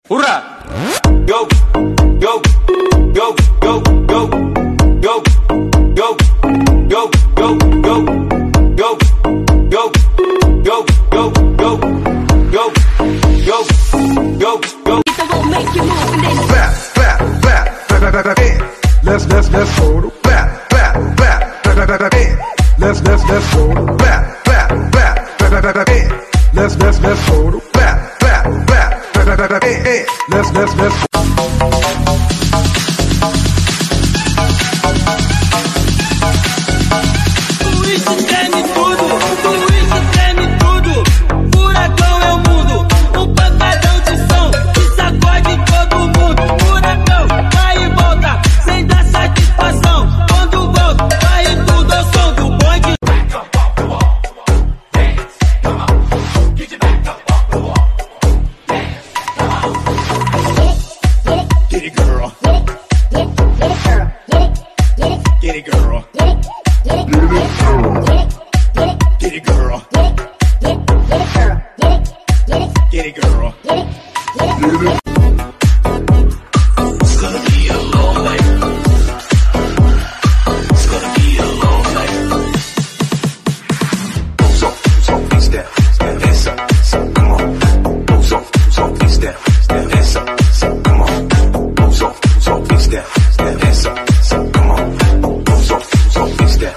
Hurra! Go, go, go, go, go, go, go, go, go, go, go, go, go, go, go, go, go, go, go. It won't make you move and then Let's go to back. Let's go to back. Let's go to back. Let's Twist treme tudo, furacão é o mundo, um pancadão de som que sacode todo mundo. Furacão vai e volta, sem dar satisfação. Quando volta, vai tudo ao som do bonde. Get it, girl. Get it, girl. Get it, girl. Get it, girl. It's gonna be a long night. It's gonna be a long night. So, face down. Hands up, so come on. So, face down. Hands up, so come on. So, face down. Hands up, so come on. So, face down.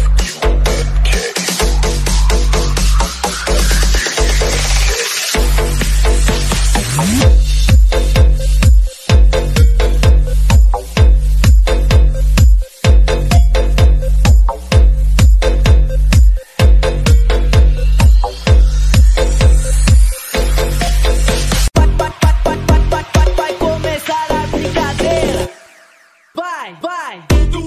Vai começar a brincadeira. Vai.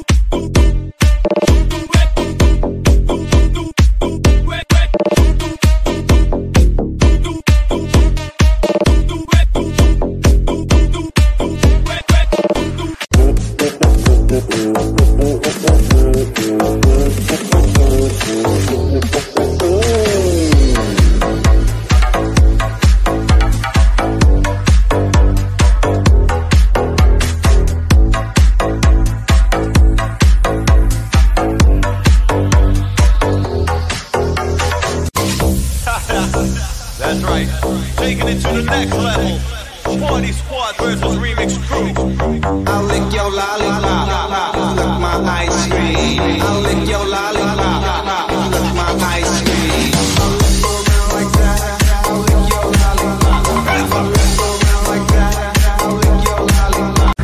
That's right. Taking it to the next level. Party Squad versus Remix Crew. I'll lick your lollipop, lick my ice cream. I'll lick your lollipop, lick my ice cream. I'll lick around like that, I'll lick your lollipop. I'll lick around like that, I'll lick your lollipop.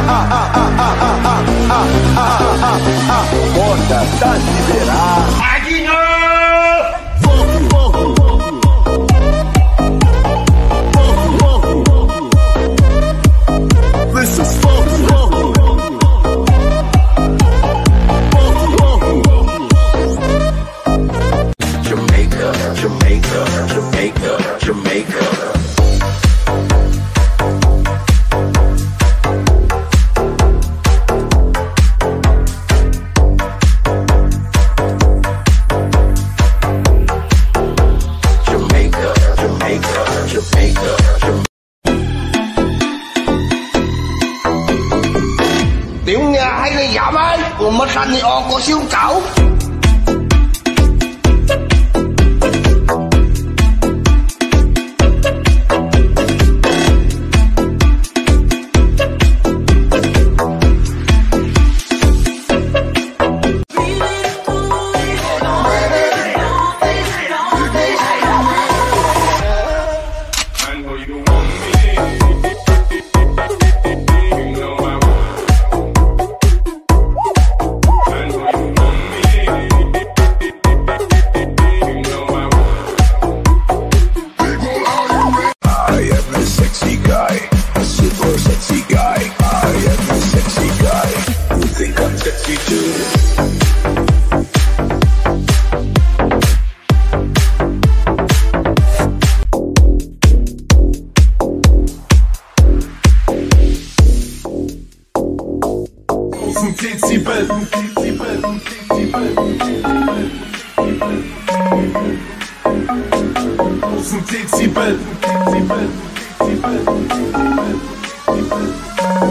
Moda tá liberada. This is funky. Jamaica. Tiểu Nga hay đi dạo ơi, vừa mất xanh đi o của siêu cẩu. Dezibel.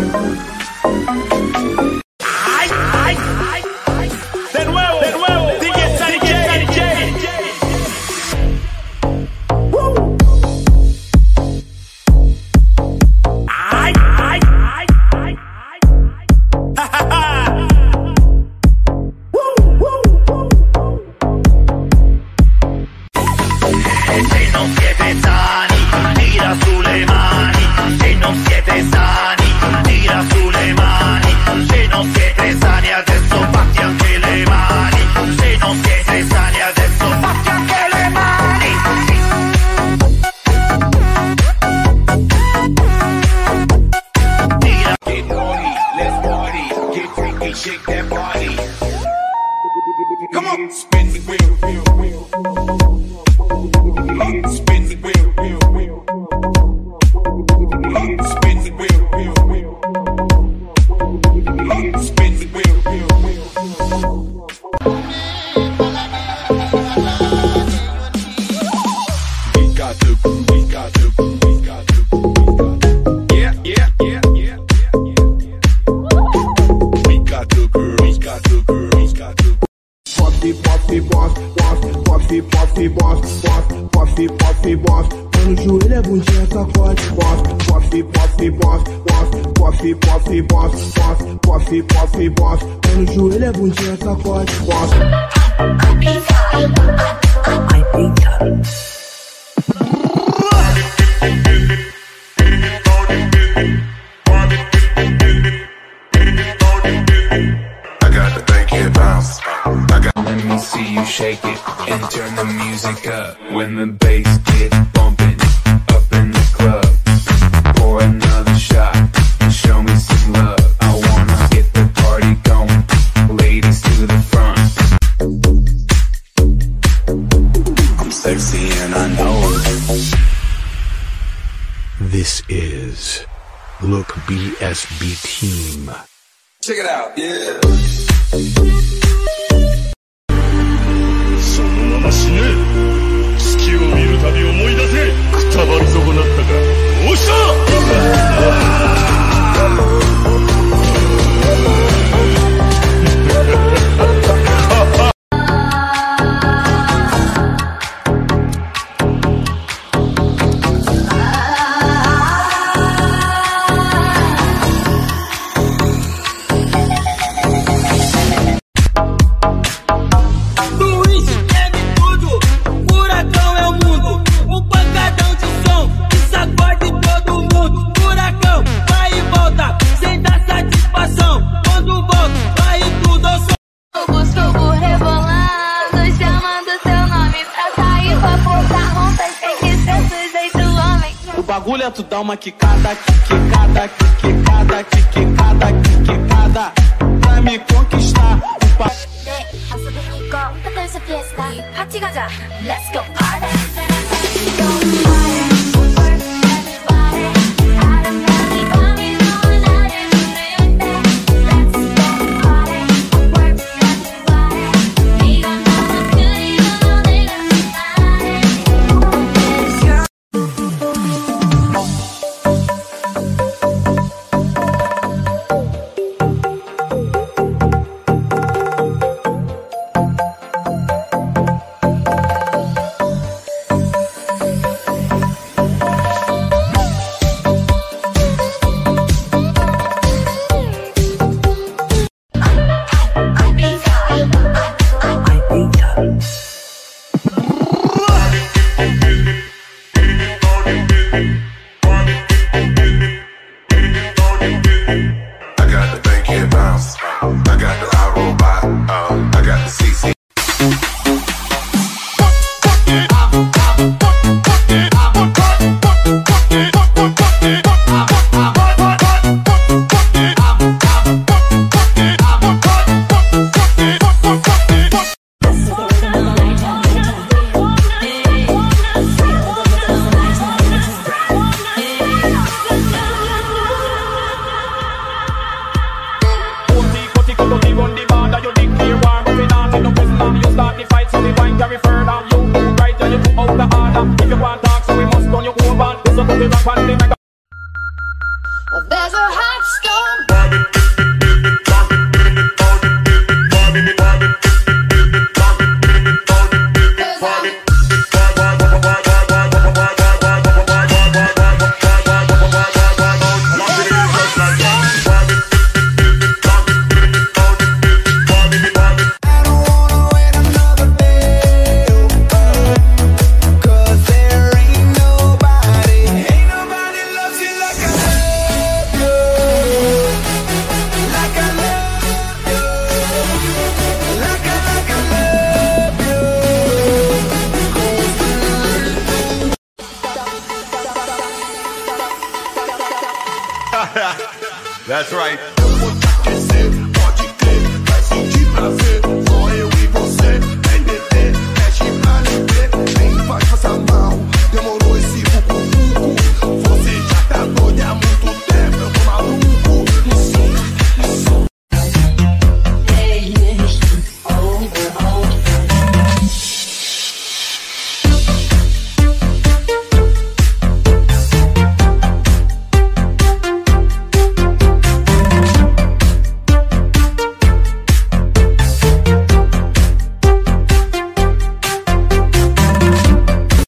Shake that body. Come on, spin the wheel. Spin the wheel. Spin the wheel. Spin the wheel. We got the groove. Yeah. Boss. No joelho é bundinha, sacode, boss. Boss. No joelho é bundinha, sacode, boss. Let me see you shake it and turn the music up. When the bass gets bumping up in the club, pour another shot and show me some love. I wanna get the party going, ladies to the front. I'm sexy and I know it. This is Look BSB Team. Check it out, yeah. そのまま死ね。月を見るたび思い出せ。くたばり損なったか。どうした。 O bagulho é tu dar uma quicada, quicada. Pra me conquistar o 파티 가자. Let's go party. There's a hot storm. That's right. Pode crer, vai sentir prazer.